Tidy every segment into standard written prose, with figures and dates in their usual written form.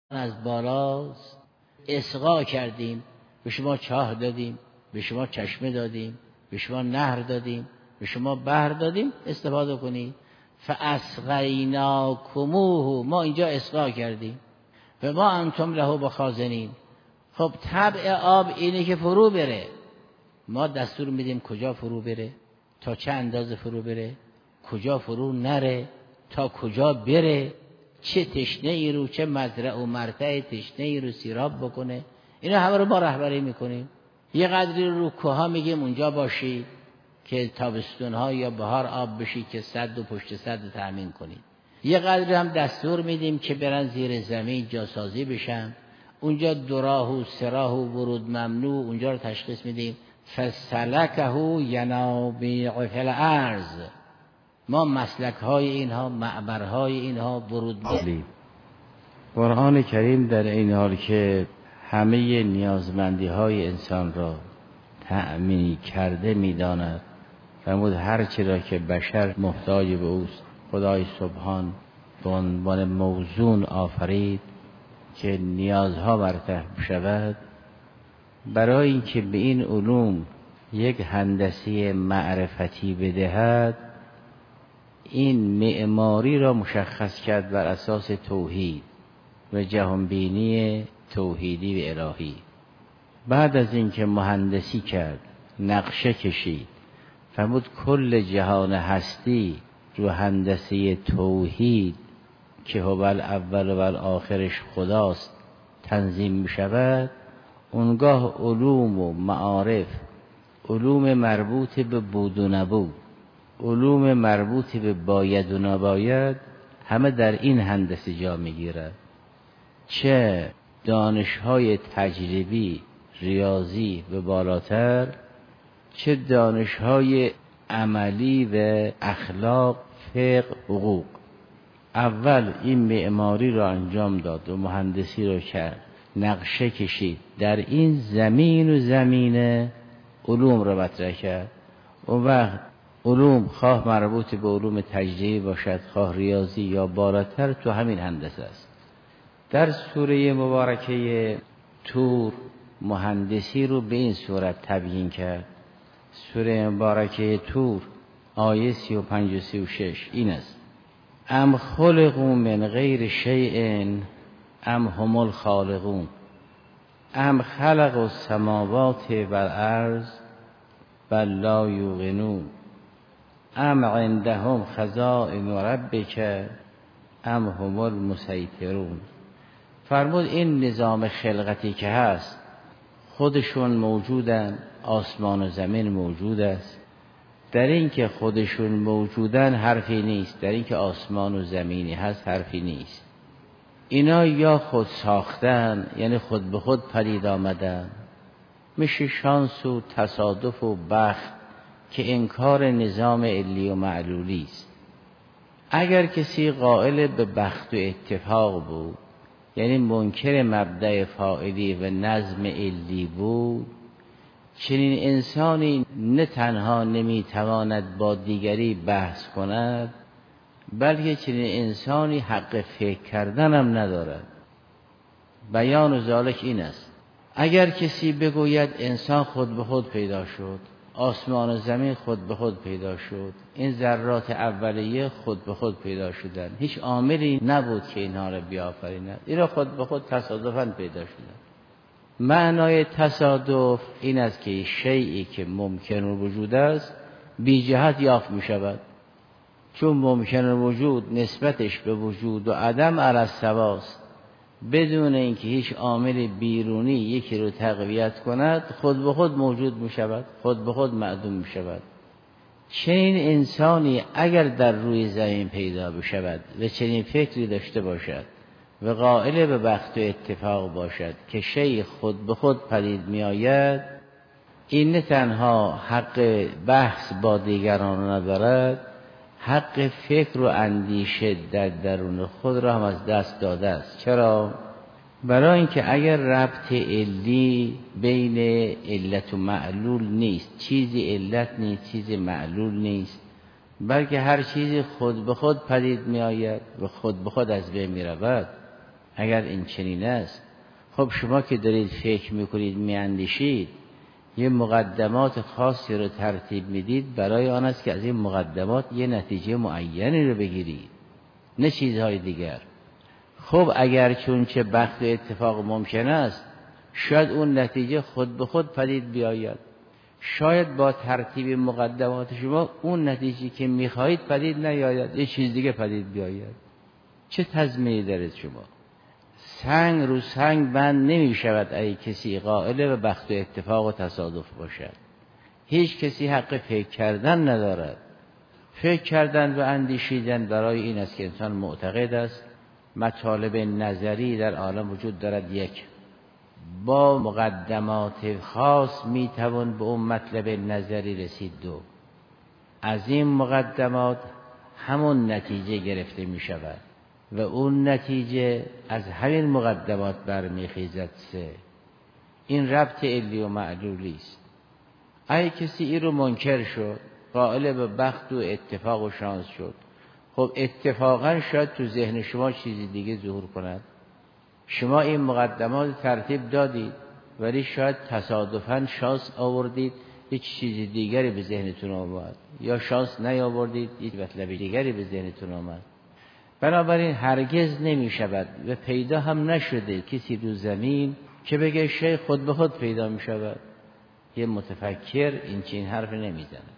از بالاست، اسقا کردیم، به شما چاه دادیم، به شما چشمه دادیم، به شما نهر دادیم، به شما بحر دادیم، استفاده کنید. فاسقیناکموه، ما اینجا اسقا کردیم، و ما انتم له بخازنین. خب طبع آب اینه که فرو بره، ما دستور میدیم کجا فرو بره، تا چه اندازه فرو بره، کجا فرو نره، تا کجا بره، چه تشنه ای رو، چه مزرعه و مرتع تشنه ای رو سیراب بکنه. اینا همه رو ما رهبری میکنیم. یه قدری رو کوها میگیم اونجا باشی که تابستون ها یا بهار آب بشی که سد و پشت سد تامین کنید. یه قدری هم دستور میدیم که برن زیر زمین جاسازی بشن، اونجا دراه و سراه و ورود ممنوع، اونجا رو تشخیص میدیم. فسلکه ینابیع فی الارض، ما مسلک های اینها، معبرهای اینها، ورود میدیم. قرآن کریم در این حال که همه نیازمندی های انسان را تأمین کرده میداند، فرمود هر چی را که بشر محتاج به اوست خدای سبحان به عنوان موزون آفرید که نیازها برطرف شود. برای اینکه به این علوم یک هندسه معرفتی بدهد، این معماری را مشخص کرد بر اساس توحید و جهانبینی توحیدی و الهی. بعد از اینکه مهندسی کرد، نقشه کشید، فرمود کل جهان هستی رو هندسه توحید که هو الاول و الاخرش خداست تنظیم می شود. اونگاه علوم و معارف، علوم مربوط به بود و نبود، علوم مربوط به باید و نباید، همه در این هندسه جا می گیرد. چه دانش‌های تجربی، ریاضی و بالاتر، چه دانش‌های عملی و اخلاق، فقه، حقوق. اول این معماری را انجام داد و مهندسی را کرد، نقشه کشید، در این زمین و زمینه علوم را مطرح کرد. اون وقت علوم خواه مربوط به علوم تجربی باشد، خواه ریاضی یا بالاتر، تو همین هندسه است. در سوره مبارکه طور مهندسی رو به این صورت تبیین کرد. سوره مبارکه طور آیه 35 و 36 این است: ام خلقوا من غیر شیء ام هم الخالقون ام خلقوا السماوات والارض بل لا یوقنون ام عندهم خزائن ربک ام هم المسیطرون. فرمود این نظام خلقتی که هست خودشون موجودن، آسمان و زمین موجود است. در این که خودشون موجودن حرفی نیست، در این که آسمان و زمینی هست حرفی نیست. اینا یا خود ساختن، یعنی خود به خود پدید آمدن، میشه شانس و تصادف و بخت که انکار نظام علی و معلولی است. اگر کسی قائل به بخت و اتفاق بود، یعنی منکر مبدأ فاعلی و نظم علی بود، چنین انسانی نه تنها نمیتواند با دیگری بحث کند، بلکه چنین انسانی حق فکر کردن هم ندارد. بیان ذالک این است: اگر کسی بگوید انسان خود به خود پیدا شد، آسمان و زمین خود به خود پیدا شد، این ذرات اولیه خود به خود پیدا شدن، هیچ عاملی نبود که اینها را بیافریند، اینا خود به خود تصادفاً پیدا شدن. معنای تصادف این است که شیئی که ممکن وجود است بی جهت یافت می شود. چون ممکن وجود نسبتش به وجود و عدم علی السواست، بدون اینکه هیچ عامل بیرونی یکی رو تقویت کند، خود به خود موجود می شود، خود به خود معدوم می شود. چنین انسانی اگر در روی زمین پیدا بشود و چنین فکری داشته باشد و قائل به بخت و اتفاق باشد که شیء خود به خود پدید می آید، این نه تنها حق بحث با دیگران ندارد، حق فکر و اندیشه در درون خود را هم از دست داده است. چرا؟ برای اینکه اگر ربط علی بین علت و معلول نیست، چیزی علت نیست، چیزی معلول نیست، بلکه هر چیزی خود به خود پدید می آید و خود به خود از بین می رود. اگر این چنین است، خب شما که دارید فکر میکنید، میاندیشید، یه مقدمات خاصی رو ترتیب میدید، برای آن است که از این مقدمات یه نتیجه معینی رو بگیرید، نه چیزهای دیگر. خب اگر چون چه بخت و اتفاق ممکن است، شاید اون نتیجه خود به خود پدید بیاید، شاید با ترتیب مقدمات شما اون نتیجه که میخواهید پدید نیاید، یه چیز دیگه پدید بیاید. چه تضمینی دارید شما؟ سنگ رو سنگ بند نمی شود ای کسی قائل به بخت و اتفاق و تصادف باشد. هیچ کسی حق فکر کردن ندارد. فکر کردن و اندیشیدن برای این است که انسان معتقد است مطالب نظری در عالم وجود دارد. یک، با مقدمات خاص می توان به اون مطلب نظری رسید. دو، از این مقدمات همون نتیجه گرفته می شود و اون نتیجه از همین مقدمات برمیخیزد. سه، این ربط علی و معلولی است. اگه کسی این رو منکر شد، قائل به بخت و اتفاق و شانس شد، خب اتفاقا شاید تو ذهن شما چیزی دیگه ظهور کند. شما این مقدمات ترتیب دادید ولی شاید تصادفاً شانس آوردید، هیچ چیز دیگری به ذهنتون آمد، یا شانس نیاوردید، هیچ مطلب دیگری به ذهنتون آمد. بنابراین هرگز نمی شود و پیدا هم نشده کسی رو زمین که بگه شیخ خود به خود پیدا می شود. یه متفکر این چین حرف نمی زند.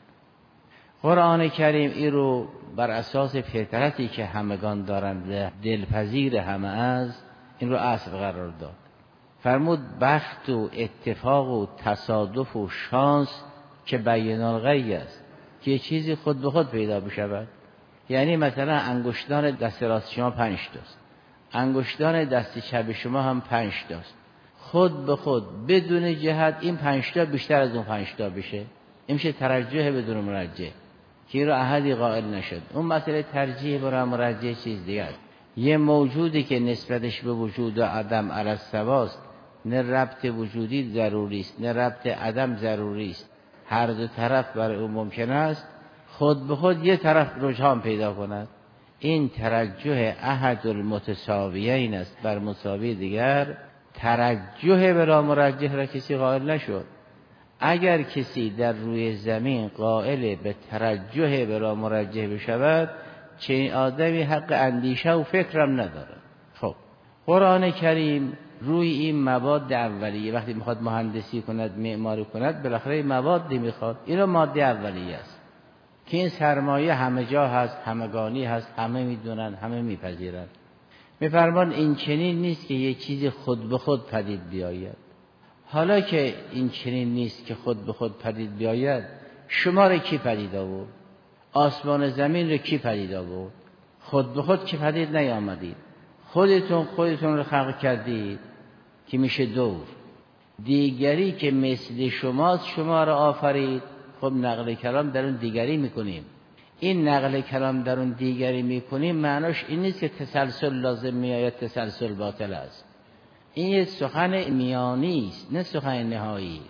قرآن کریم این رو بر اساس فطرتی که همگان دارند، دلپذیر همه است، این رو اصل قرار داد. فرمود بخت و اتفاق و تصادف و شانس که بین الغی است، که چیزی خود به خود پیدا بشود. یعنی مثلا انگشتان دست راست شما 5 تاست، انگشتان دست چپ شما هم 5 تاست، خود به خود بدون جهت این 5 تا بیشتر از اون 5 تا بشه، این میشه ترجح بدون مرجح که این رو احدی قائل نشد. اون مسئله ترجیح برای مرجح چیز دیگه است. یه موجودی که نسبتش به وجود و عدم علی السواست، نه ربط وجودی ضروری است نه ربط عدم ضروری است، هر دو طرف برای اون ممکن است خود به خود یه طرف رجحان پیدا کند. این ترجح احد المتساویین است بر مساوی دیگر. ترجح بلا مرجح را کسی قائل نشد. اگر کسی در روی زمین قائل به ترجح بلا مرجح بشود، چنین آدمی حق اندیشه و فکرم نداره. خب قرآن کریم روی این مواد اولیه وقتی میخواد مهندسی کند، معماری کند، بالاخره موادی میخواد. این ماده اولیه است که این سرمایه همه جا هست، همگانی هست، همه میدونن، همه میپذیرن. میفرمان این چنین نیست که یه چیزی خود به خود پدید بیاید. حالا که این چنین نیست که خود به خود پدید بیاید، شما رو کی پدید آورد؟ آسمان زمین رو کی پدید آورد؟ خود به خود که پدید نیامدید. خودتون رو خلق کردید که میشه دور. دیگری که مثل شماست شما رو آفرید. خب نقل کلام در اون دیگری میکنیم. این نقل کلام در اون دیگری میکنیم معناش این نیست که تسلسل لازم میآید، تسلسل باطل است. این یه سخن میانی است نه سخن نهایی.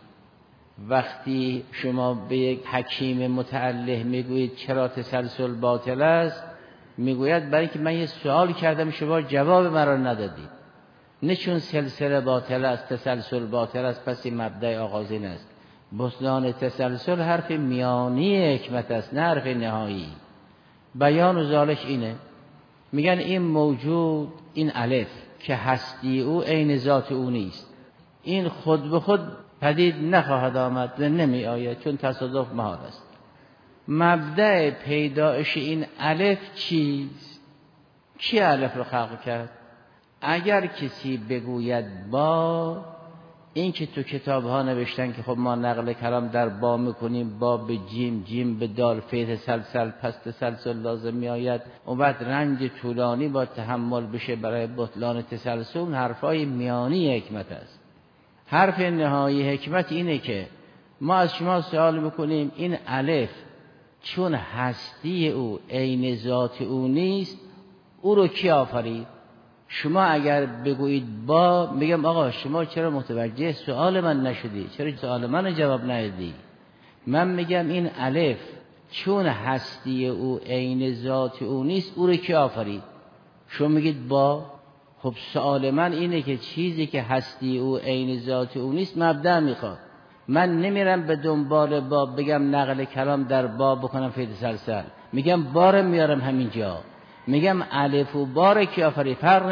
وقتی شما به یک حکیم متعله میگویید چرا تسلسل باطل است، میگوید برای اینکه من یه سوال کردم شما جواب مرا ندادید. نه چون سلسله باطل است، تسلسل باطل است، پس این مبدأ آغازین است. بطلان تسلسل حرف میانی حکمت است نه حرف نهایی. بیان و زالش اینه، میگن این موجود، این الف که هستی او عین ذات او نیست، این خود به خود پدید نخواهد آمد و نمی آید چون تصادف محال است. مبدأ پیدایش این الف چیست؟ کی الف رو خلق کرد؟ اگر کسی بگوید با، این که تو کتاب ها نوشتن که خب ما نقل کلام در با میکنیم، با به جیم، جیم به دال، فیت سلسل، پس تسلسل لازم می آید، اون بعد رنج طولانی با تحمل بشه برای بطلان تسلسل. حرفای میانی حکمت است. حرف نهایی حکمت اینه که ما از شما سوال میکنیم این الف چون هستی او عین ذات او نیست، او رو کی آفرید؟ شما اگر بگویید با، میگم آقا شما چرا متوجه سوال من نشدی؟ چرا سوال من جواب ندادی؟ من میگم این الف چون هستی او عین ذات او نیست، او رو کی آفرید؟ شما میگید با. خب سوال من اینه که چیزی که هستی او عین ذات او نیست مبدأ میخواد. من نمیرم به دنبال باب بگم نقل کلام در باب بکنم فعل سلسل، میگم بار میارم همینجا، میگم الف و بار کی آفرید، فرق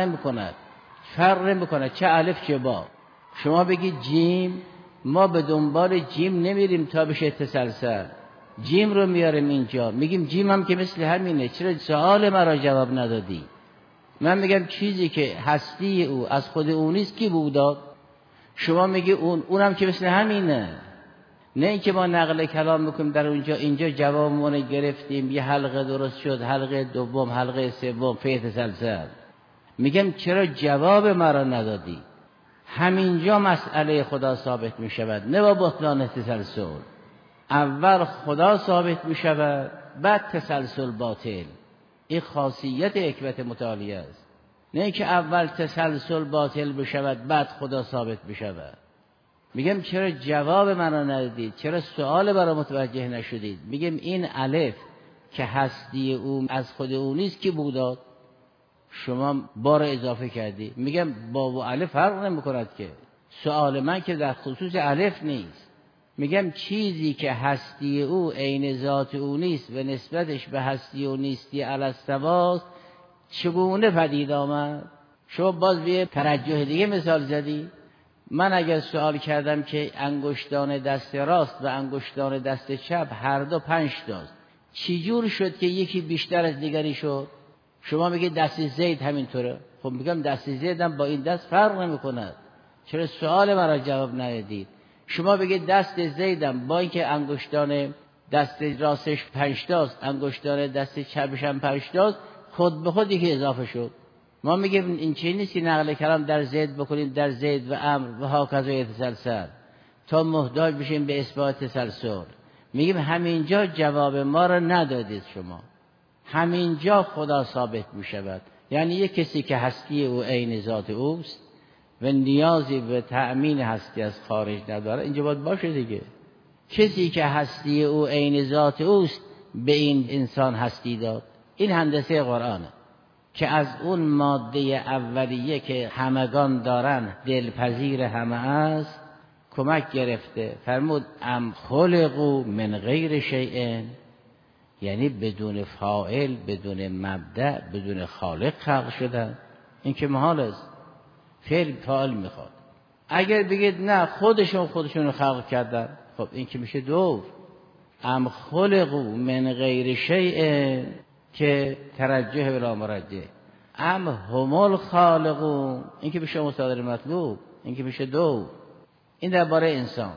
نمیکنه چه الف چه با. شما بگید جیم، ما به دنبال جیم نمیریم تا بشه تسلسل، جیم رو میاریم اینجا، میگیم جیم هم که مثل همینه، چرا سوال مرا جواب ندادی؟ من میگم چیزی که هستی او از خود او نیست کی بود داد؟ شما میگی اونم که مثل همینه. نه اینکه ما نقل کلام میکنیم در اونجا، اینجا جوابمون گرفتیم، یه حلقه درست شد، حلقه دوم، حلقه سوم، فیت سلسل. میگم چرا جواب مرا ندادی؟ همینجا مسئله خدا ثابت میشود، نه با بطلان تسلسل. اول خدا ثابت میشود، بعد تسلسل باطل. این خاصیت حکمت متعالی است. نه اینکه اول تسلسل باطل بشود بعد خدا ثابت بشود. میگم چرا جواب منو ندادید؟ چرا سوال برای متوجه نشدید؟ میگم این الف که هستی او از خود او نیست که بوداد، شما بار اضافه کردی. میگم با و الف فرق نمیکند که. سوال من که در خصوص الف نیست. میگم چیزی که هستی او عین ذات او نیست و نسبتش به هستی او نیستی الاستواست چگونه پدید آمد؟ شما باز به ترجح دیگه مثال زدی. من اگر سوال کردم که انگشتان دست راست و انگشتان دست چپ هر دو 5 تاست، چی جور شد که یکی بیشتر از دیگری شد؟ شما میگید دست زید همینطوره. خب میگم دست زید هم با این دست فرق نمیکند. چرا سوال مرا جواب ندادید؟ شما بگید دست زیدم با اینکه انگشتان دست راستش 5 تاست، انگشتان دست چپش هم 5 تاست، خود به خود یکی اضافه شد. ما میگیم این چیزی نیست که نقل کلام در زید بکنیم، در زید و امر و هاکذا یتسلسل تا محتاج بشیم به اثبات تسلسل. میگیم همینجا جواب ما را ندادید شما. همینجا خدا ثابت میشود. یعنی یک کسی که هستی او عین ذات اوست و نیازی به تأمین هستی از خارج نداره، اینجا باید باشه دیگه. کسی که هستی او عین ذات اوست به این انسان هستی داد. این هندسه قرآنه که از اون ماده اولیه که همگان دارن، دلپذیر همه است، کمک گرفته. فرمود ام خلقوا من غیر شیء، یعنی بدون فاعل، بدون مبدأ، بدون خالق خلق شدن. این که محال است، فعل فاعل میخواد. اگر بگید نه خودشون خلق کردن، خب این که میشه دو. ام خلقوا من غیر شیء که ترجح بلا مرجح، ام هم الخالقون این که میشه مصادر مطلوب، این که میشه دو. این درباره انسان.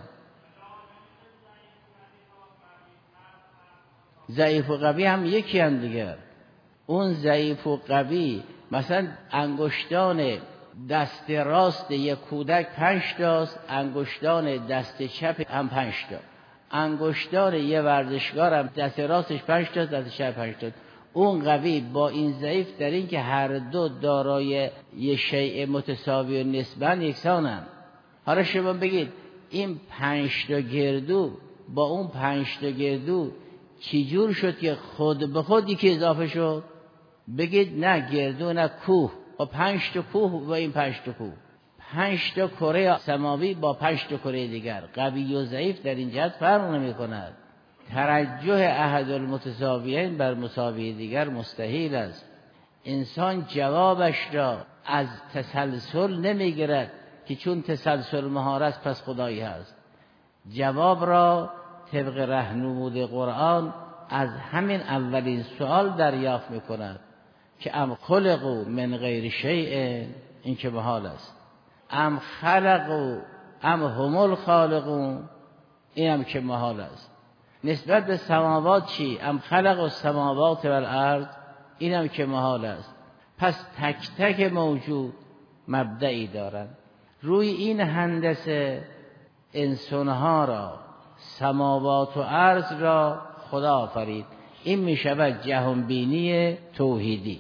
ضعیف و قوی هم یکی هم دیگر. اون ضعیف و قوی مثلا انگشتان دست راست یک کودک 5 تاست، انگشتان دست چپ هم 5 تا. انگشتان یه ورزشکار هم دست راستش 5 تاست، دست چپ 5 تاست. اون قوی با این ضعیف در این که هر دو دارای یه شیء متساوی و نسباً یکسانن. حالا شما بگید این 5 تا گردو با اون 5 تا گردو چی جور شد که خود به خودی که اضافه شد؟ بگید نه گردو نه کوه، با 5 تا کوه و این 5 تا کوه، 5 تا کره سماوی با 5 تا کره دیگر. قوی و ضعیف در این جهت فرق نمی کند. ترجح احد المتساویین بر مساوی دیگر مستحیل است. انسان جوابش را از تسلسل نمیگیرد که چون تسلسل مهارت پس خدایی هست. جواب را طبق راهنمود قرآن از همین اولین سوال دریافت میکند که ام خلقوا من غیر شیء، این که محال است. ام خلقوا ام هم الخالقون، این هم که محال است. نسبت به سماوات چی؟ ام خلق السماوات والارض، این هم که محال است. پس تک تک موجود مبدئی دارند. روی این هندسه انسانها را، سماوات و ارض را خدا آفرید. این می شود جهان بینی توحیدی.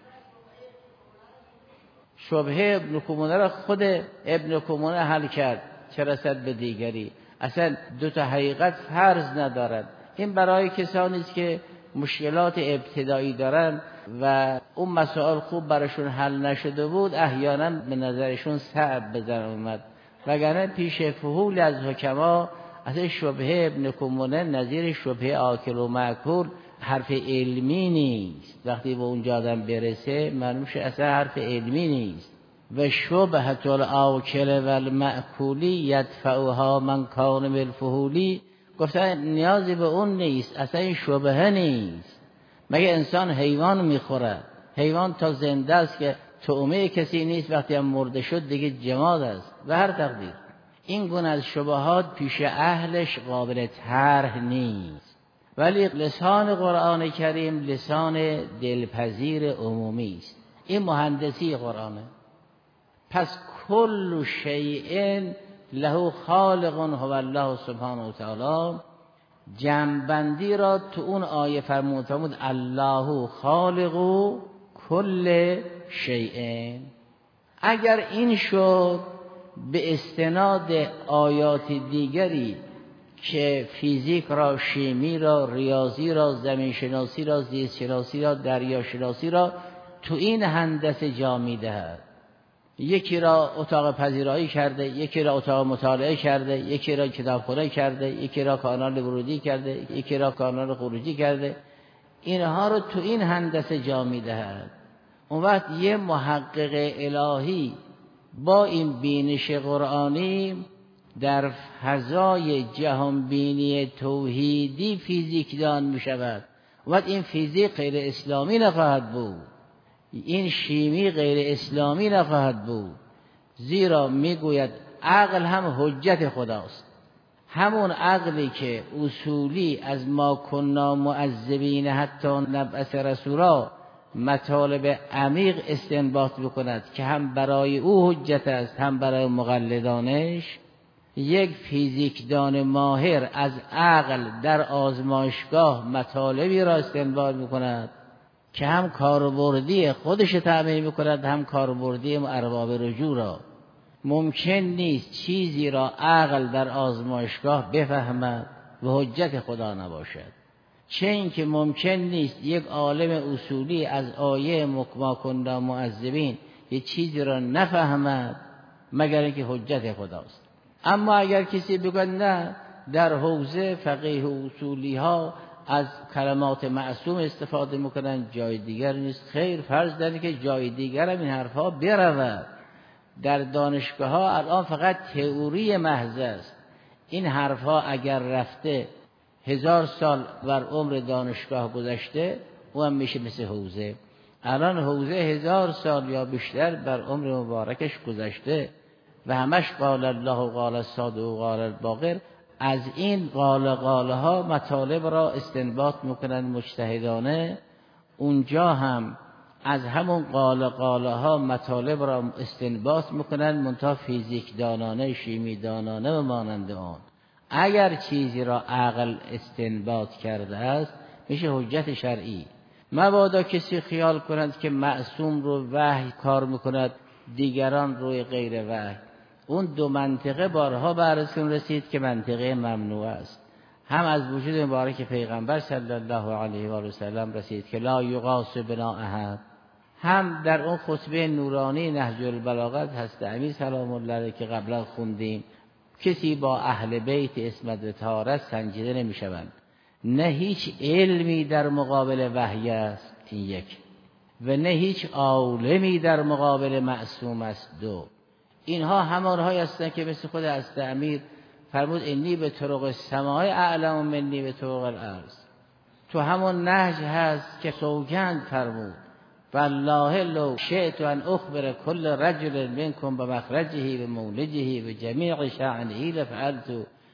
شبهه ابن کمونه را خود ابن کمونه حل کرد، چه رسد به دیگری. اصلا دو تا حقیقت فرض ندارد. این برای کسانی است که مشکلات ابتدایی دارند و اون مسائل خوب براشون حل نشده بود احیانا به نظرشون صعب بزن اومد، وگرنه پیش فحول از حکما اصلا شبهه ابن کمونه نظیر شبهه آکل و مأکول حرف علمی نیست. وقتی به اونجا آدم برسه معلوم شه اصلا حرف علمی نیست. و شبهة الآکل و المأکولی یدفعها من کان بالفحولی، گفتن نیازی به اون نیست، اصلا این شبهه نیست. مگه انسان حیوان میخوره؟ حیوان تا زنده است که طعمه کسی نیست، وقتی هم مرده شد دیگه جماد است و هر تقدیر. این گونه از شبهات پیش اهلش قابل طرح نیست. ولی لسان قرآن کریم لسان دلپذیر عمومی است. این مهندسی قرآنه. پس کل شیء له خالق هو الله سبحانه و تعالی، جمع‌بندی را تو اون آیه فرمود الله خالق کل شیء. اگر این شد به استناد آیات دیگری که فیزیک را، شیمی را، ریاضی را، زمین شناسی را، زیست شناسی را، دریا شناسی را تو این هندسه جا می‌دهد. یکی را اتاق پذیرایی کرده، یکی را اتاق مطالعه کرده، یکی را کتابخانه کرده، یکی را کانال ورودی کرده، یکی را کانال خروجی کرده. اینها رو تو این هندسه جا می‌دهد. اون وقت یه محقق الهی با این بینش قرآنی در فضای جهان بینی توحیدی فیزیکدان می شود. وقت این فیزیک غیر اسلامی نخواهد بود، این شیمی غیر اسلامی نخواهد بود، زیرا میگوید عقل هم حجت خداست. همون عقلی که اصولی از ما کنا معذبین حتی نبعث رسولا مطالب عمیق استنباط بکند که هم برای او حجت است هم برای مقلدانش، یک فیزیکدان ماهر از عقل در آزمایشگاه مطالبی را استنباط میکند که هم کاربردی خودش تأمین میکند هم کاربردی ارباب رجوع را. ممکن نیست چیزی را عقل در آزمایشگاه بفهمد و حجت خدا نباشد، چه اینکه ممکن نیست یک عالم اصولی از آیه ما کنا معذبین یک چیزی را نفهمد مگر اینکه حجت خداست. اما اگر کسی بگه نه در حوزه فقیه و اصولی ها از کلمات معصوم استفاده میکنن جای دیگر نیست، خیر، فرض دارید که جای دیگر هم این حرفها برود. در دانشگاه ها الان فقط تئوری محض است. این حرفها اگر رفته 1000 سال بر عمر دانشگاه گذشته او هم میشه مثل حوزه. الان حوزه 1000 سال یا بیشتر بر عمر مبارکش گذشته و همش قال الله و قال الصادق و قال الباقر. از این قال ها مطالب را استنباط میکنن مجتهدانه، اونجا هم از همون قال ها مطالب را استنباط میکنن منتها فیزیک دانانه، شیمی دانانه و مانند آن. اگر چیزی را عقل استنباط کرده است میشه حجت شرعی. مبادا کسی خیال کند که معصوم رو وحی کار میکند دیگران روی غیر وحی. اون دو منطقه بارها بررسیون رسید که منطقه ممنوع است. هم از وجود مبارک پیغمبر صلی الله علیه و سلم رسید که لا یقاس بنا احد، هم در اون خطبه نورانی نهج البلاغه هست امیر سلام الله علیه که قبلا خوندیم کسی با اهل بیت عصمت و طهارت سنجیده نمی شوند. نه هیچ علمی در مقابل وحی است، این یک، و نه هیچ عالمی در مقابل معصوم است، دو. اینها همانهایی هستند که مثل خود حضرت امیر فرمود انی به طرق السماء اعلم منی به طرق الارض. تو همون نهج هست که سوگند فرمود والله لو شئت ان اخبر كل رجل منكم بمخرجه ومولده وجميع شأنه لفعلت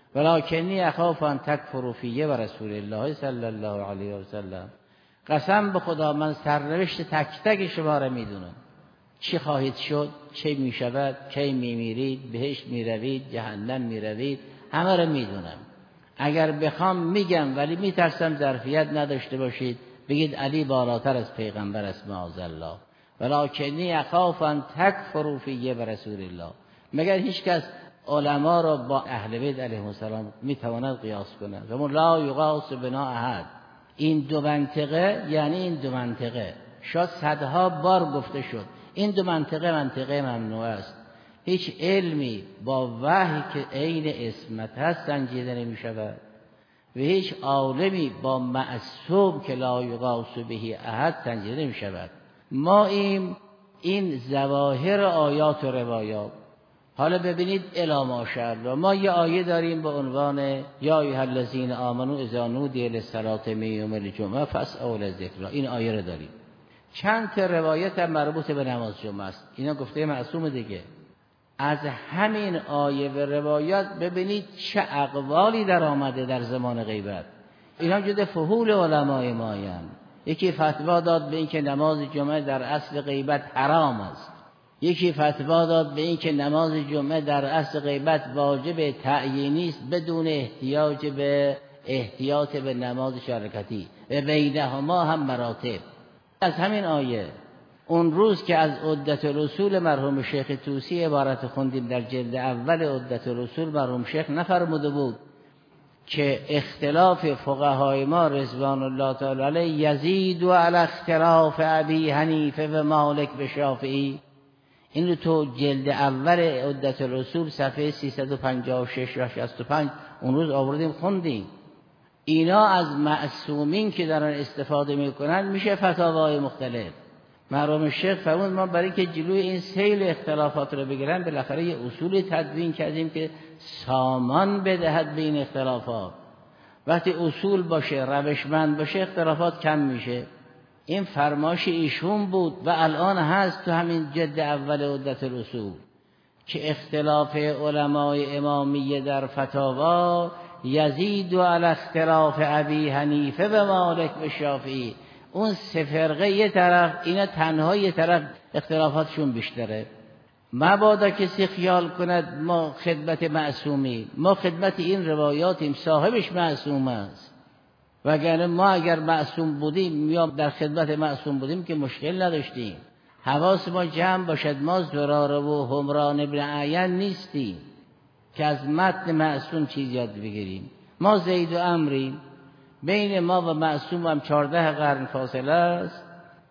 ولكني اخاف ان تكفروا فيه و رسول الله صلی الله علیه و سلم. قسم به خدا من سرنوشت تک تک شما را میدونم، چی خواهید شد، چه میشود، کی میمیرید، بهشت میروید، جهنم میروید، همه را میدونم. اگر بخوام میگم ولی میترسم ظرفیت نداشته باشید بگید علی بالاتر از پیغمبر است معاذ الله، ولکنی اخاف ان تکفروا فیه و رسول الله. مگر هیچ کس علما را با اهل بیت علیهم السلام میتواند قیاس کند؟ و لا یقاس بنا احد. این دو منطقه یعنی این دو منطقه شاید صدها بار گفته شد. این دو منطقه ممنوع است. هیچ علمی با وحی که عین عصمت هست سنجیده نمی شود و هیچ عالمی با معصوم که لا یقاس به احد سنجیده نمی شود. ما این ظواهر آیات و روایات. حالا ببینید الا ماشاءالله، ما یه آیه داریم به عنوان یا ایها الذین آمنوا اذا نودی للصلاة من یوم الجمعه فاسعوا الی الذکر. این آیه رو داریم. چند تا روایت هم مربوط به نماز جمعه است. اینا گفته معصوم دیگه. از همین آیه و روایات ببینید چه اقوالی در آمده در زمان غیبت. اینا جده فحول علمای مایم. یکی فتوا داد به این که نماز جمعه در اصل غیبت حرام است. یکی فتوا داد به این که نماز جمعه در اصل غیبت واجب تعیینی است بدون احتیاط به نماز شرکتی و بینهما هم مراتب. از همین آیه اون روز که از عدت رسول مرحوم شیخ طوسی عبارت خوندیم در جلد اول عدت رسول، مرحوم شیخ نفرموده بود که اختلاف فقهای ما رضوان الله تعالی علیه یزید و علی اختلاف ابی حنیفه و مالک و شافعی. این رو تو جلد اول عدت رسول صفحه 356 و 65 اون روز آوردیم خوندیم. اینا از معصومین که دارن استفاده میکنن میشه فتاوای مختلف. مرحوم شیخ فرمود ما برای که جلوی این سیل اختلافات رو بگیرن بالاخره یه اصول تدوین کردیم که سامان بدهد به این اختلافات. وقتی اصول باشه، روشمند باشه، اختلافات کم میشه. این فرمایش ایشون بود و الان هست تو همین جلد اول عدت رسول که اختلاف علمای امامیه در فتاوا یزید و علی اختلاف ابی حنیفه و مالک و شافعی. اون سه فرقه یه طرف، اینا تنها یه طرف اختلافاتشون بیشتره. مبادا کسی خیال کند ما خدمت معصومی، ما خدمت این روایاتیم، صاحبش معصوم است. وگرنه ما اگر معصوم بودیم یا در خدمت معصوم بودیم که مشکل نداشتیم. حواس ما جمع باشد، ما زراره و همران ابن عین نیستیم که از متن معصوم چیز یاد بگیریم. ما زید و عمریم، بین ما و معصوم هم 14 قرن فاصله است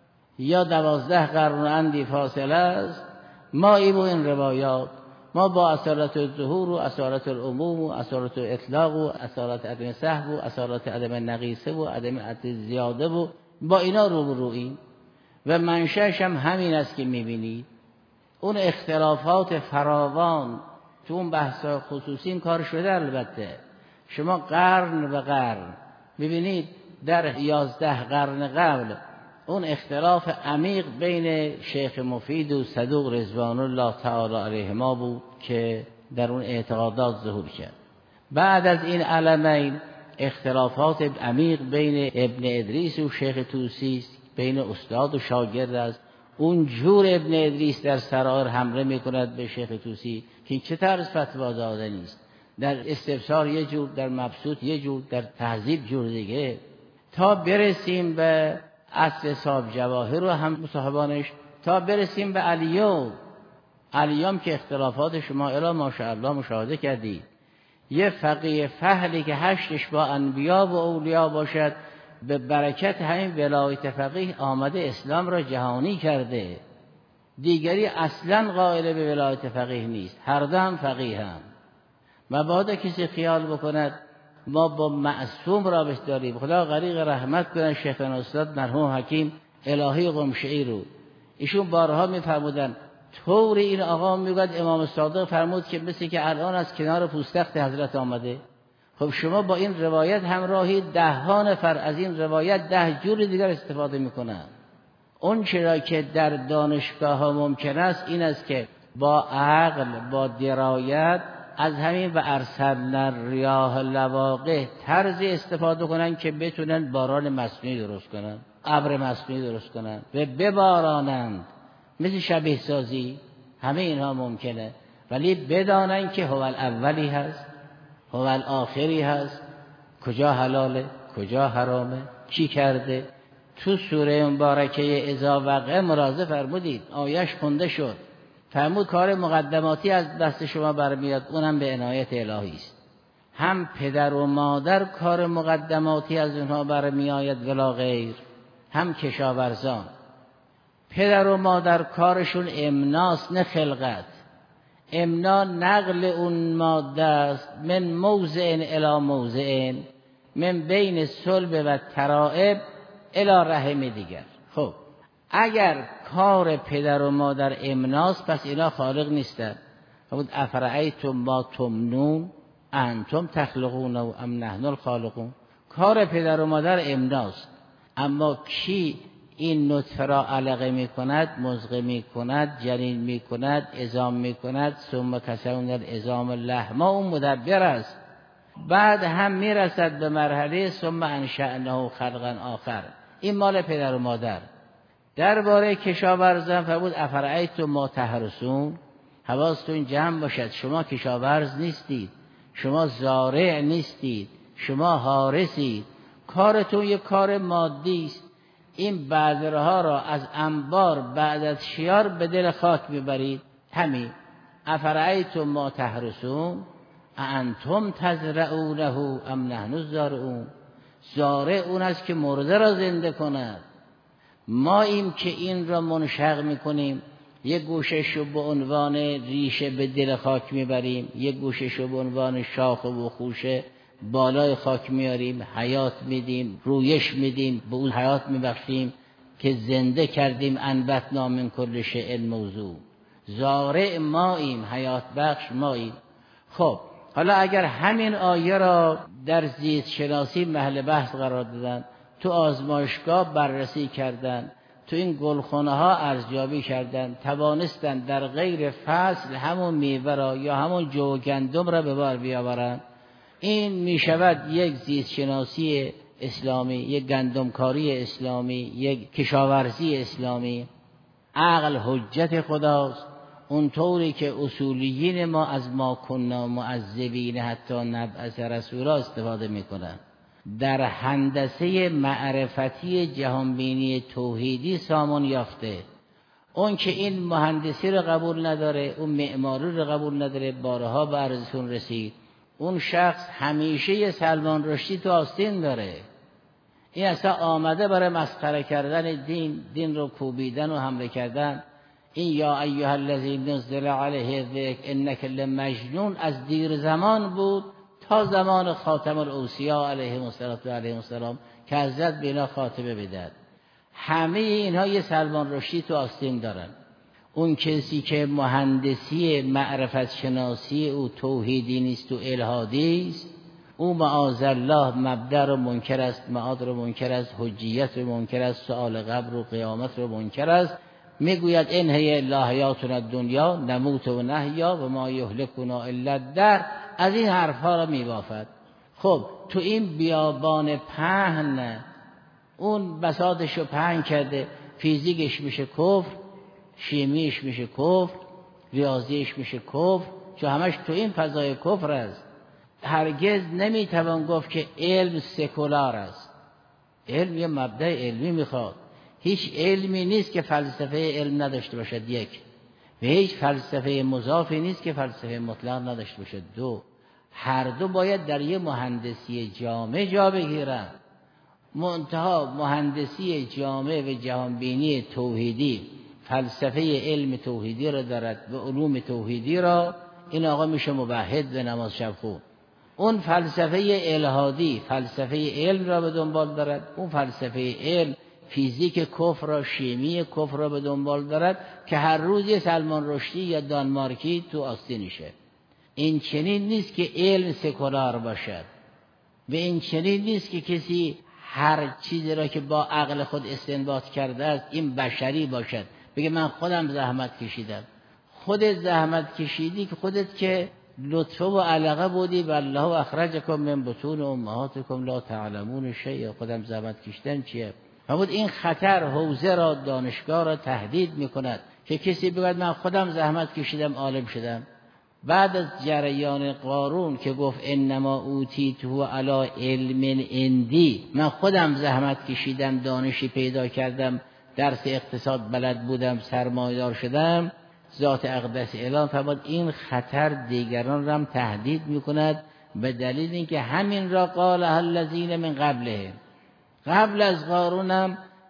یا 12 قرن اندی فاصله است. ما این روایات، ما با اصالت الظهور و اصالت العموم و اصالت الاطلاق و اصالت عدم سهو و اصالت عدم نقیصه و عدم عدم زیاده و با اینا روبرویم و منشأش هم همین است که میبینید. اون اختلافات فراوان تو اون بحث خصوصی این کار شده. البته شما قرن و قرن ببینید در 11 قرن قبل اون اختلاف عمیق بین شیخ مفید و صدوق رضوان الله تعالی علیهما بود که در اون اعتقادات ظهور کرد. بعد از این علمین اختلافات عمیق بین ابن ادریس و شیخ طوسی است، بین استاد و شاگرد است. اون جور ابن ادریس در سرائر حمله میکند به شیخ طوسی که چه طرز فتوا داده نیست، در استفسار یه جور، در مبسوط یه جور، در تهذیب جور دیگه، تا برسیم به اصل صاحب جواهر و هم مصاحبانش، تا برسیم به علیوم که اختلافات شما الا ماشاءالله مشاهده کردید. یه فقیه فهلی که 8 با انبیا و اولیا باشد، به برکت همین ولایت فقیه آمده اسلام را جهانی کرده. دیگری اصلا قائل به ولایت فقیه نیست، هر دو هم فقیه هم. مبادا کسی خیال بکند ما با معصوم رابطه داریم. خدا غریق رحمت کنه شیخنا استاد مرحوم حکیم الهی قمشعی رو. ایشون بارها میفرمودن طور این آقا میگوید امام صادق فرمود که مثل که الان از کنار پوستخت حضرت آمده. خب شما با این روایت همراهی 10 نفر از این روایت 10 جور دیگر استفاده میکنن. اون چرا که در دانشگاه ها ممکن است این است که با عقل، با درایت از همین و ارسلنا الریاح لواقح طرزی استفاده کنن که بتونن باران مصنوعی درست کنن، ابر مصنوعی درست کنن و ببارانند، مثل شبیه سازی. همه اینها ممکنه، ولی بدانن که هو الاولی هست، هو الاخری هست، کجا حلاله کجا حرامه، چی کرده. تو سوره مبارکه اذا وقع مراجعه فرمودید، آیش خونده شد، فرمود کار مقدماتی از دست شما برمیاد، اونم به عنایت الهی است. هم پدر و مادر کار مقدماتی از اونها برمیآید ولا غیر، هم کشاورزان. پدر و مادر کارشون امناست نه خلقت. امنا نقل اون ماده است من موضع الی موضع، من بین صلب و ترائب الی رحم دیگر. خب اگر کار پدر و مادر امناست پس اینا خالق نیستن. بود افرأیتم ما تمنون انتم تخلقون ام نحن الخالقون. کار پدر و مادر امناست، اما کی این نطفه را علقه می کند، مضغه می کند، جنین می کند، عظام می کند، ثم کسونا العظام لحما، اون مدبر است. بعد هم می رسد به مرحله ثم انشأناه خلقا آخر. این مال پدر و مادر. درباره کشاورزان فرمود افرأیتم ما تحرثون. حواستون جمع باشد، شما کشاورز نیستید، شما زارع نیستید، شما حارسید، کارتون یک کار مادی است. این بذرها را از انبار بعد از شیار به دل خاک میبرید. همین افرأیتم ما تحرثون انتم تزرعونه ام نحن الزارعون. زارع اون است که مرده را زنده کند، ما ایم که این را منشق میکنیم. یک گوشش رو به عنوان ریشه به دل خاک میبریم، یک گوشش رو به عنوان شاخ و خوشه بالای خاک میاریم، حیات میدیم، رویش میدیم، به اون حیات میبخشیم که زنده کردیم. انبتنا من کل شیء موضوع. زارع ماییم، حیات بخش ماییم. خب حالا اگر همین آیه را در زیست شناسی محل بحث قرار دادن، تو آزمایشگاه بررسی کردن، تو این گلخانه ها ارزیابی کردن، توانستن در غیر فصل همون میوه را یا همون جو و گندم را به بار بیاورن، این می شود یک زیست شناسی اسلامی، یک گندمکاری اسلامی، یک کشاورزی اسلامی. عقل حجت خداست، اونطوری که اصولیین ما از ما کننا معذبین حتی نبعث رسولا استفاده میکنن. در هندسه معرفتی جهانبینی توحیدی سامان یافته. اون که این مهندسی رو قبول نداره، اون معماری رو قبول نداره، بارها به عرضتون رسید، اون شخص همیشه یه سلمان رشدی تو آستین داره. این اصلا آمده برای مسخره کردن دین رو کوبیدن و حمله کردن. این یا ایها الذی نزل علیه الذکر انک لمجنون از دیر زمان بود تا زمان خاتم الاوصیا علیه السلام که حضرت به اینا خاتمه بدهد. همه اینها یه سلمان رشدی تو آستین دارن. اون کسی که مهندسی معرفت شناسی او توحیدی نیست و الهادی است، او معاذالله مبدأ رو منکر است، معاد رو منکر است، حجیت رو منکر است، سؤال قبر و قیامت رو منکر است. میگوید ان هی الا حیاتنا الدنیا نموت و نحیا و ما یهلکنا الا الدهر. از این حرفها را میبافد. خب تو این بیابان پهن اون بساطشو پهن کرده، فیزیکش میشه کفر، شیمیش میشه کفر، ریاضیش میشه کفر، چون همش تو این فضای کفر است. هرگز نمیتوان گفت که علم سکولار است. علم یه مبدأ علمی میخواد. هیچ علمی نیست که فلسفه علم نداشته باشد، یک، و هیچ فلسفه مضافی نیست که فلسفه مطلق نداشته باشد، دو. هر دو باید در یه مهندسی جامع جا بگیرند. منتها مهندسی جامع و جهانبینی توحیدی فلسفه علم توحیدی را دارد و علوم توحیدی را، این آقا میشه موحد و نماز شب خون. اون فلسفه الهادی فلسفه علم را به دنبال دارد، اون فلسفه علم فیزیک کفر را، شیمی کفر را به دنبال دارد که هر روز یه سلمان رشدی یا دانمارکی تو آستینشه. این چنین نیست که علم سکولار باشد و این چنین نیست که کسی هر چیزی را که با عقل خود استنباط کرده است این بشری باشد، بگه من خودم زحمت کشیدم. خودت زحمت کشیدی که خودت که لطفه و علقه بودی، والله اخرجکم من بطون امهاتکم لا تعلمون شیئا. خودم زحمت کشیدن چیه؟ فرمود این خطر حوزه را، دانشگاه را تهدید میکند که کسی بگوید من خودم زحمت کشیدم عالم شدم. بعد از جریان قارون که گفت انما اوتیته علی علم عندی، من خودم زحمت کشیدم، دانشی پیدا کردم، درس اقتصاد بلد بودم، سرمایه‌دار شدم، ذات اقدس اعلان فرمود این خطر دیگران را هم تهدید میکند، به دلیل اینکه همین را قال الذین من قبله، قبل از قارون هم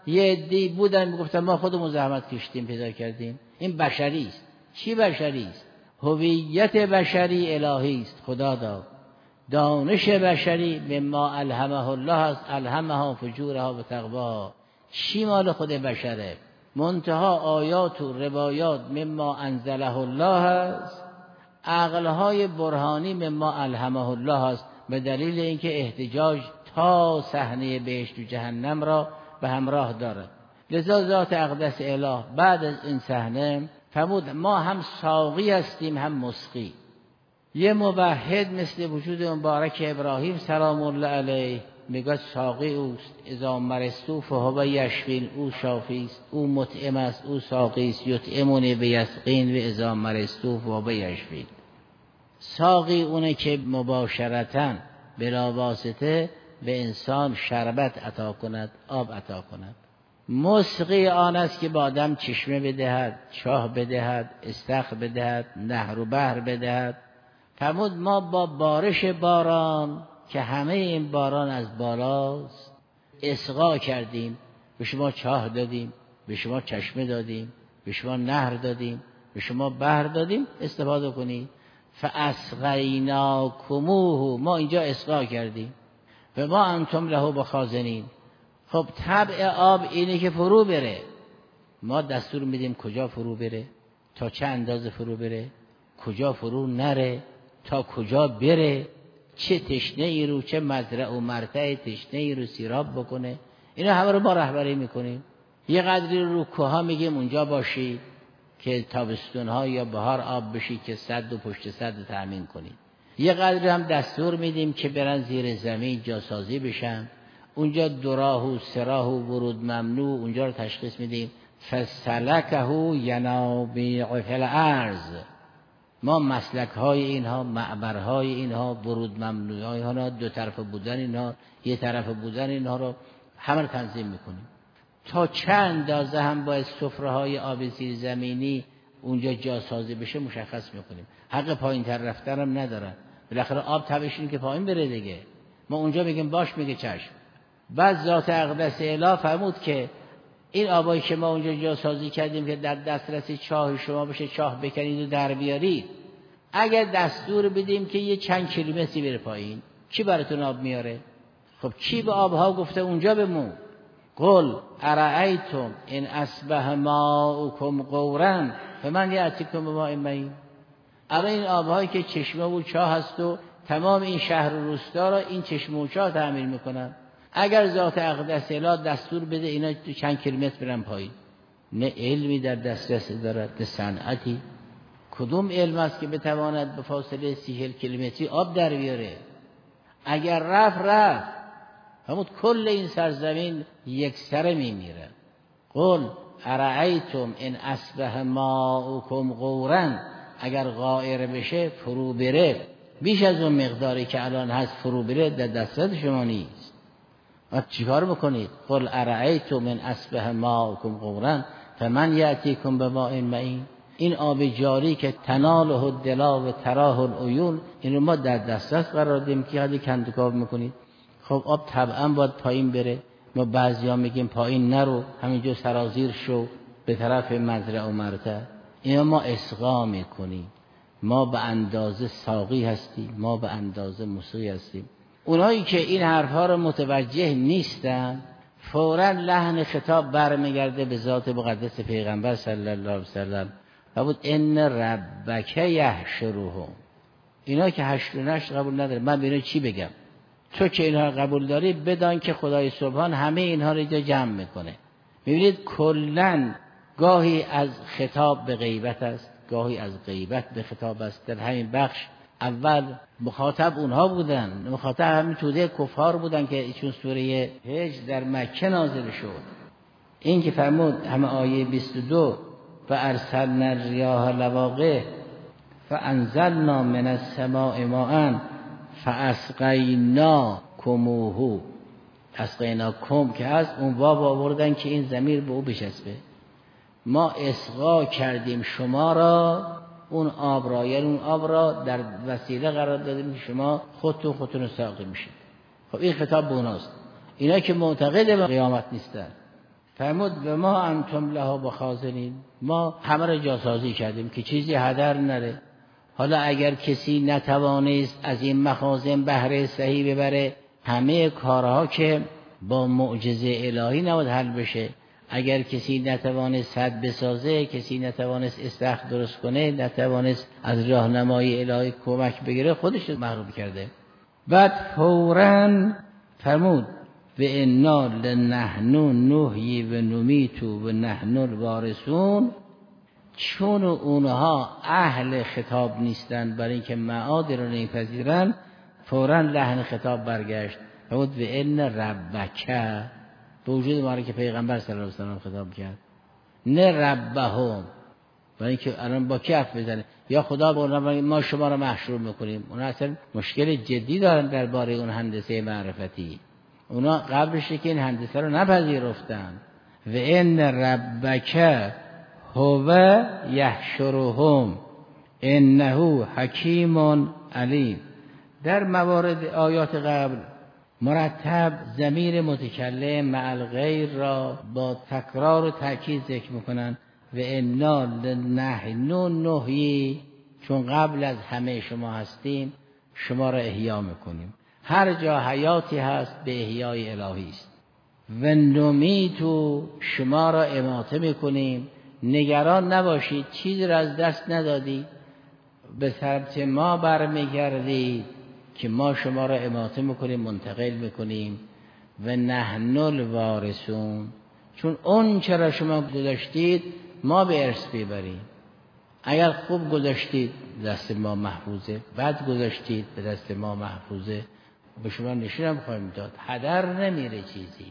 یه عده‌ای بودن میگفتن ما خودمون زحمت کشیدیم پیدا کردیم. این بشری است. چی بشری است؟ هویت بشری الهی است، خدا داد. دانش بشری مما الهمه الله است، الهمها فجورها و تقواها. چی مال خود بشره؟ منتها آیات و روایات مما انزله الله است، عقلهای برهانی مما الهمه الله است، به دلیل اینکه احتجاج تا صحنه بهشت و جهنم را به همراه دارد. لذا ذات اقدس اله بعد از این صحنه فرمود ما هم ساقی هستیم هم مسقی. یه موحد مثل وجود مبارک ابراهیم سلام الله علیه میگه ساقی اوست، اذا مرستو فهو یشفین، او شافی است، او مطعم است، او ساقی است، یطعمونی بیسقین و اذا مرستو فهو یشفین. ساقی اونه که مباشرتاً بلا واسطه به انسان شربت عطا کند، آب عطا کند. مسقی آن است که با آدم چشمه بدهد، چاه بدهد، استخر بدهد، نهر و بحر بدهد. فرمود ما با بارش باران که همه این باران از بالاست اسقا کردیم، به شما چاه دادیم، به شما چشمه دادیم، به شما نهر دادیم، به شما بحر دادیم، استفاده کنید. فاسقیناکموه، ما اینجا اسقا کردیم. و ما انتم له بخازنین. خب طبع آب اینه که فرو بره. ما دستور میدیم کجا فرو بره، تا چه اندازه فرو بره، کجا فرو نره، تا کجا بره، چه تشنه ای رو، چه مزرعه و مرتع تشنه ای رو سیراب بکنه. اینا همه رو ما رهبری میکنیم. یه قدری رو کوها میگیم اونجا باشی که تابستونها یا بهار آب بشی که سد و پشت سد تامین کنی. یه قدری هم دستور میدیم که برن زیر زمین جاسازی بشن، اونجا دراه و سراه و ورود ممنوع، اونجا رو تشخیص میدیم. فسلکه ینابیع فی الارض، ما مسلک های اینها، معبرهای اینها، ورود ممنوع های اینها، دو طرف بودن اینها، یه طرف بودن اینها رو همه رو تنظیم میکنیم. تا چند اندازه هم باید سفره های آب زیر زمینی اونجا جاسازی بشه مشخص میکنیم. حق پایین تر رفتن هم ندارن، بالاخره آب تبش اینه که پایین بره دیگه. ما اونجا میگیم باش، میگه چشم. بعد ذات اقدس اله فرمود که این آبایی که ما اونجا جاسازی کردیم که در دسترس چاه شما بشه، چاه بکنید و در بیارید، اگر دستور بدیم که یه چند کیلومتری بره پایین، کی براتون آب میاره؟ خب کی به آبها گفته اونجا بمون؟ قل ارایتم ان اصبح ماؤکم غورا فمن یاتیکم بماء معین. اما این آبهایی که چشمه و چاه هست و تمام این شهر و روستا را این چشمه و چاه تعمیر میکنن، اگر ذات اقدس اله دستور بده اینا چند کیلومتر برن پایین، نه علمی در دسترس دارد نه صنعتی. کدوم علم است که بتواند به فاصله 30-40 کیلومتری آب در بیاره؟ اگر رفت همون کل این سرزمین یک سره میمیره. قل ارایتم ان اصبح ماؤکم غورا، اگر غائر بشه، فرو بره، بیش از اون مقداری که الان هست فرو بره، در دسترس شما نیست. و چیکار بکنید؟ قل ارایتم ان اصبح ماؤکم غورا فمن یاتیکم بماء معین. این آب جاری که تناله الدلا و تراه العیون، این رو ما در دسترس قرار دادیم که حالی کندوکاو میکنید. خب آب طبعا باید پایین بره. ما بعضیا میگیم پایین نرو، همینجا سرازیر شو به طرف مزرعه و مرتع. اینا ما اسقا میکنیم. ما به اندازه ساقی هستیم، ما به اندازه مسقی هستیم. اونایی که این حرفها رو متوجه نیستن، فوراً لحن خطاب برمیگرده به ذات مقدس پیغمبر صلی الله علیه وسلم. فرمود ان ربک یحشرهم. اینا که حشر و نشر قبول نداره، من به اینا چی بگم؟ تو که اینها قبول داری، بدان که خدای سبحان همه اینها رو اینجا جمع میکنه. میبینید کلن گاهی از خطاب به غیبت است، گاهی از غیبت به خطاب است. در همین بخش اول مخاطب اونها بودن، مخاطب همین توده کفار بودن که چون سوره هجر در مکه نازل شد. این که فرمود همه آیه 22 و ارسلنا الریاح لواقح فانزلنا من السماء ماء فاسقیناکموه. اسقیناکم که هست اون باب آوردن که این ضمیر به او بچسبه. ما اسقا کردیم شما را، اون آب را، یعنی اون آب را در وسیله قرار دادیم که شما خودتون ساقی میشید. خب این خطاب به اوناست، اینا که معتقد به قیامت نیستن. فرمود به ما انتم لها بخازنین، ما همه را جاسازی کردیم که چیزی هدر نره. حالا اگر کسی نتوانست از این مخازن بهره صحیح ببره، همه کارها که با معجزه الهی نباید حل بشه. اگر کسی نتوانست سد بسازه، کسی نتوانست استخر درست کنه، نتوانست از راهنمای الهی کمک بگیره، خودش محروم کرده. بعد فوراً فرمود و انا لنحن نحیی و نمیت و نحن الوارثون، چون اونها اهل خطاب نیستن برای اینکه معاد رو نمیپذیرن، فوراً لحن خطاب برگشت. فرمود و ان ربک، به وجود ما که پیغمبر صلی الله علیه و سلم خطاب کرد، نه ربهم، برای اینکه الان با کی حرف بزنه؟ یا خدا به ما شما رو محشور میکنیم. اونا اصلا مشکل جدی دارن درباره اون هندسه معرفتی. اونا قبلش که این هندسه رو نپذیرفتن. و ان ربک هو یحشرهم انه حکیم علیم. در موارد آیات قبل مرتب ضمیر متکلم مع الغیر را با تکرار و تاکید ذکر میکنن. و انا لنحن نحیی، چون قبل از همه شما هستیم، شما را احیا میکنیم. هر جا حیاتی هست به احیای الهی است. و نمیتو، شما را اماته میکنیم. نگران نباشید، چیزی را از دست ندادی، به سمت ما برمیگردید که ما شما را اماته میکنیم، منتقل میکنیم. و نحن الوارثون، چون اون چرا شما گذاشتید ما به ارث ببریم. اگر خوب گذاشتید دست ما محفوظه، بد گذاشتید به دست ما محفوظه، به شما نشونم خواهیم داد، هدر نمیره چیزی.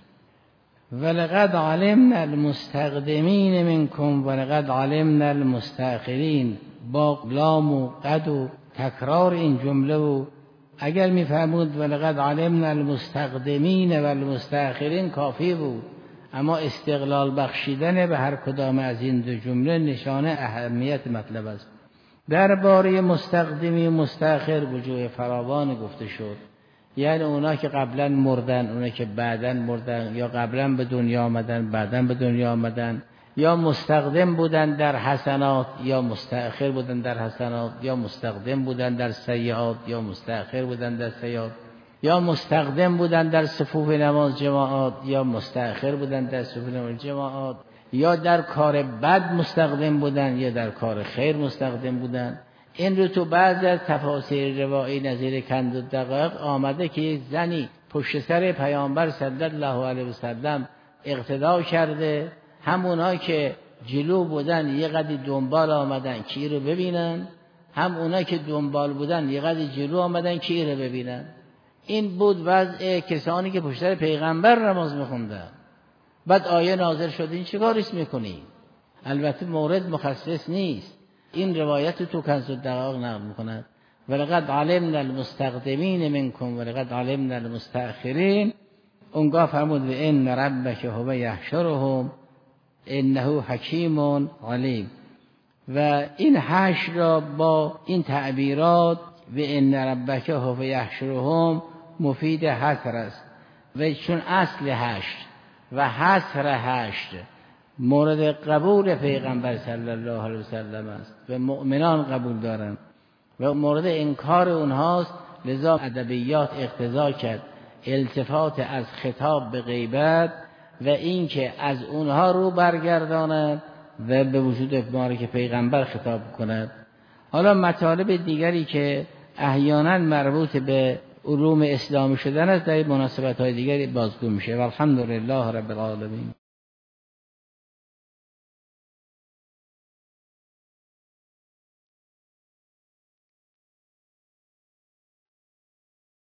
ولقد علمنا المستقدمین منکم ولقد علمنا المستأخرین، با لام و قد و تکرار این جمله. و اگر میفرمود ولقد علمنا المستقدمین و المستأخرین کافی بود، اما استقلال بخشیدن به هر کدام از این دو جمله نشانه اهمیت مطلب است. درباره مستقدمی و مستأخر وجوه فراوان گفته شد، یعنی اونا که قبلا مردن، اونا که بعدا مردن، یا قبلا به دنیا آمدن بعدا به دنیا آمدن، یا مستقدم بودن در حسنات یا مستأخر بودن در حسنات، یا مستقدم بودن در سیئات یا مستأخر بودن در سیئات، یا مستقدم بودن در صفوف نماز جماعات یا مستأخر بودن در صفوف نماز جماعات، یا در کار بد مستقدم بودن یا در کار خیر مستقدم بودن. این رو تو بعضی از تفاسیر روایی نظیر کند و دقایق آمده که یک زنی پشت سر پیامبر صلی الله علیه و سلم اقتدا کرده، همونا که جلو بودن یه قدری دنبال آمدن که این رو ببینن، هم اونا که دنبال بودن یه قدری جلو آمدن که این رو ببینن. این بود وضع کسانی که پشت سر پیغمبر نماز میخوندن. بعد آیه نازل شد این چه کاریست میکنی؟ البته مورد مخصص نیست، این روایت تو کنز الدقایق نقل میکند. ولقد علمنا المستقدمین منکم ولقد علمنا المستأخرین. اونگاه فرمود و ان ربک هو یحشرهم انه حکیم علیم. و این حشر را با این تعبیرات و ان ربک هو یحشرهم مفید حصر است. و چون اصل حشر و حصر حشر مورد قبول پیغمبر صلی الله علیه وسلم است و مؤمنان قبول دارند و مورد انکار اونهاست، لذا ادبیات اقتضا کرد التفات از خطاب به غیبت و اینکه از اونها رو برگرداند و به وجود ما که پیغمبر خطاب کند. حالا مطالب دیگری که احیانا مربوط به علوم اسلامی شدن است در مناسبت‌های دیگری بازگو میشه. والحمدلله رب العالمین.